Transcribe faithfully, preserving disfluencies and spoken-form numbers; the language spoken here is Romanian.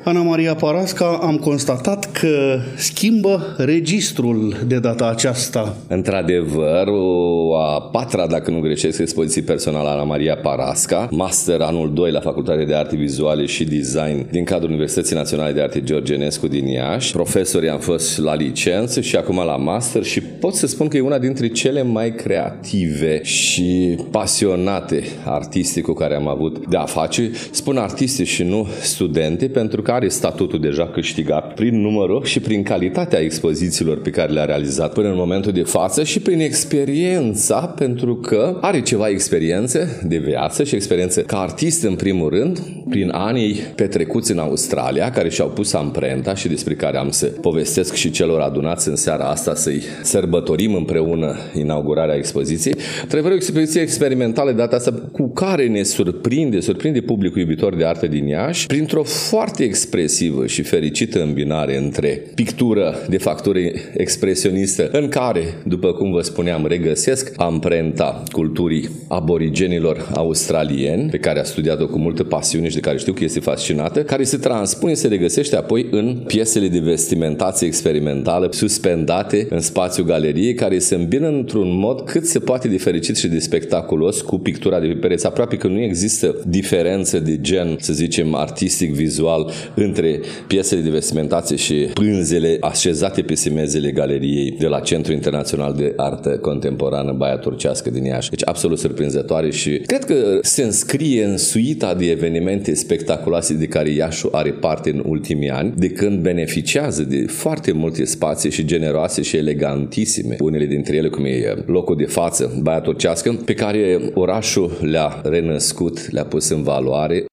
Ana Maria Parasca, am constatat că schimbă registrul de data aceasta. Într-adevăr, o a patra, dacă nu greșesc, expoziție personală Ana Maria Parasca, master anul doi la Facultatea de Arte Vizuale și Design din cadrul Universității Naționale de Arte George Enescu din Iași. Profesorii am fost la licență și acum la master și pot să spun că e una dintre cele mai creative și pasionate artiste cu care am avut de a face. Spun artiste și nu studente, pentru că are statutul deja câștigat prin numărul și prin calitatea expozițiilor pe care le-a realizat până în momentul de față și prin experiența, pentru că are ceva experiență de viață și experiență ca artist în primul rând, prin anii petrecuți în Australia, care și-au pus amprenta și despre care am să povestesc și celor adunați în seara asta să-i sărbătorim împreună inaugurarea expoziției. Trebuie o expoziție experimentală de data asta cu care ne surprinde, surprinde publicul iubitor de artă din Iași, printr-o foarte expresivă și fericită îmbinare între pictură de factură expresionistă, în care, după cum vă spuneam, regăsesc amprenta culturii aborigenilor australieni, pe care a studiat-o cu multă pasiune și de care știu că este fascinată, care se transpune, se regăsește apoi în piesele de vestimentație experimentală suspendate în spațiul galeriei, care se îmbină într-un mod cât se poate de fericit și de spectaculos cu pictura de pe pereți. Aproape că nu există diferență de gen, să zicem, artistic-vizual între piesele de vestimentație și pânzele așezate pe simezele galeriei de la Centrul Internațional de Artă Contemporană Baia Turcească din Iași. Deci absolut surprinzătoare și cred că se înscrie în suita de evenimente spectaculoase de care Iașul are parte în ultimii ani, de când beneficiază de foarte multe spații și generoase și elegantisime, unele dintre ele cum e locul de față, Baia Turcească, pe care orașul le-a renăscut, le-a pus în valoare.